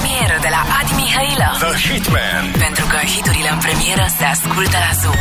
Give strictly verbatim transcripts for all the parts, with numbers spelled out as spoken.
premieră de la Adi Mihailă. The Hitman. Pentru că hiturile în premieră se ascultă la Zoo.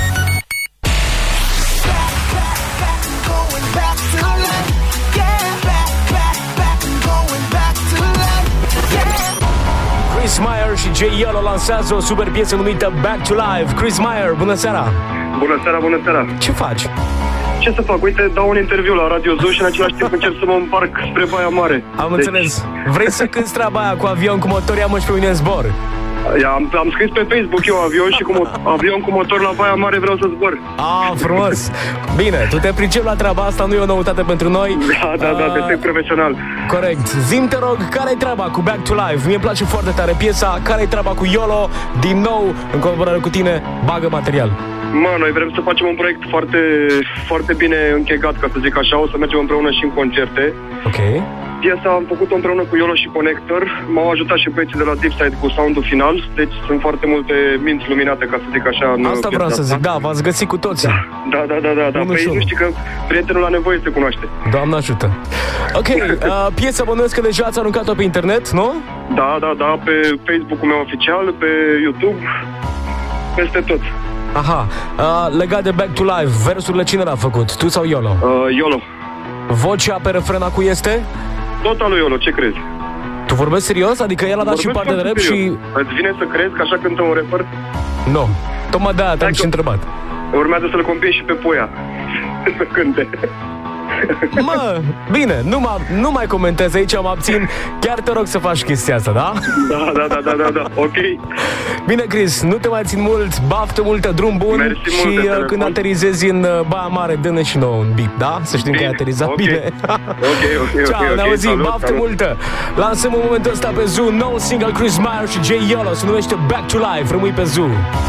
Chris Meyer și Jay Yellow lansează o super piesă numită Back to Life. Chris Meyer, bună seara! Bună seara, bună seara! Ce faci? Ce să fac? Uite, dau un interviu la Radio Zoo și în același timp încerc să mă împarc spre Baia Mare. Am deci... înțeles. Vrei să cânti treaba aia cu avion cu motor, ia-mă și pe mine în zbor. Am, am scris pe Facebook eu avion și cu mo- avion cu motor la Baia Mare vreau să zbor. Ah, frumos! Bine, tu te pricepi la treaba asta, nu e o noutate pentru noi. Da, da, da, defect profesional. Corect. Zi-mi, te rog, care-i treaba cu Back to Life? Mie îmi place foarte tare piesa. Care-i treaba cu Yolo? Din nou, în colaborare cu tine, bagă material. Mă, noi vrem să facem un proiect foarte, foarte bine închegat, ca să zic așa. O să mergem împreună și în concerte. Ok. Piesa am făcut-o împreună cu Yolo și Connector. M-au ajutat și băieții de la Deep Side cu sound-ul final. Deci sunt foarte multe minți luminate, ca să zic așa. În asta vreau să zic, da, v-ați găsit cu toții. Da, da, da, da, da. Păi nu știi că prietenul la nevoie se cunoaște. Doamne ajută. Ok, uh, piesa bănuiesc că deja ați aruncat-o pe internet, nu? Da, da, da, pe Facebook-ul meu oficial, pe YouTube, peste tot. Aha, uh, legat de Back to Life, versurile cine l-a făcut? Tu sau Yolo? Uh, Yolo. Vocea pe refrena cu este? Tot al lui Yolo, ce crezi? Tu vorbești serios? Adică el a dat și partea de rap și... Îți vine să crezi că așa cântă un rapper? Nu, tocmai de-aia te-am și întrebat. Urmează să-l compie și pe Poia să cânte. Mă, bine, nu, mă, nu mai comentez aici, mă abțin. Chiar te rog să faci chestia asta, da? Da, da, da, da, da, da. Ok. Bine, Chris, nu te mai țin mult. Baftă multă, drum bun. Mersi și mult uh, când aterizezi în uh, Baia Mare, dă-ne și nouă un bip, da? Să știm bine. Că ai aterizat okay. bine. Ok, ok, Ciao, ok, ne ok, auzim, salut, baftă salut. multă. Lansăm în momentul ăsta pe Zoo nou single Chris Meyer și Jay Yellow. Se numește Back to Life. Rămâi pe Zoo.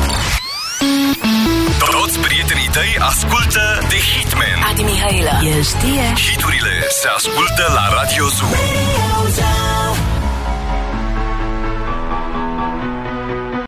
Toți prietenii tăi ascultă The Hitman. Adi Mihailă. El știe. Hiturile se ascultă la Radio Zoo.